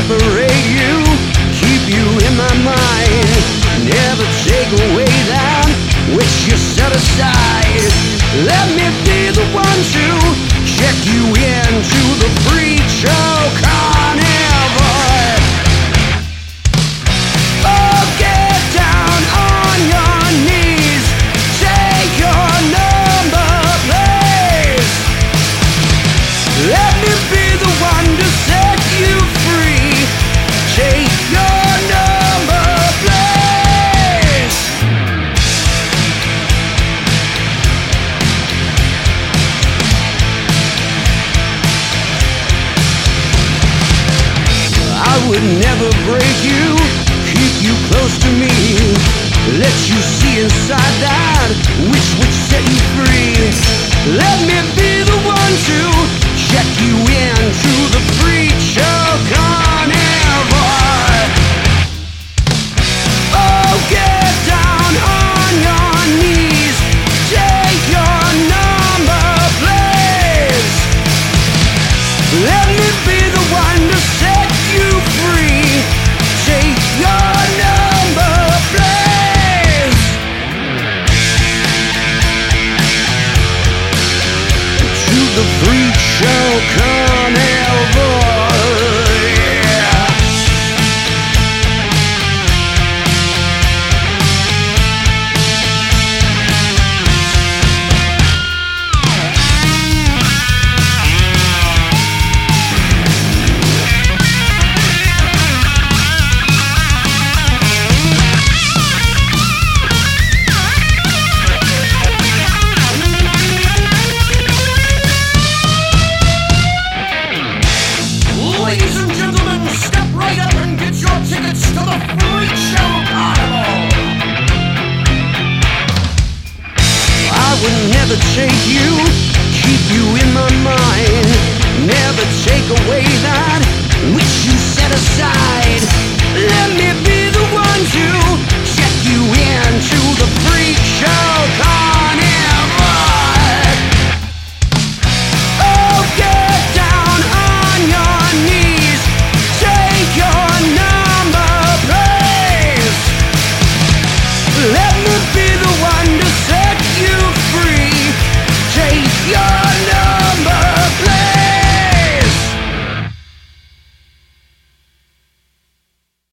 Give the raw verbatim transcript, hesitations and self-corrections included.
separate you, keep you in my mind. Never take away that which you set aside. Let me be the one to check you into the freak show carnival. Oh, get down on your knees, take your number, please. Let me be the one to set you free. Take your number, please. I would never break you, keep you close to me, let you see inside that which would set you free. Let me be the one to check you into the freak show carnival. Oh, get down on your knees, take your number, please. Let me be the one to set you free. Take your number, please. To the freak show carnival, yeah. Ladies and gentlemen, step right up and get your tickets to the Freak Show Carnival. I would never take you, keep you in my mind. Never take away that which you set aside.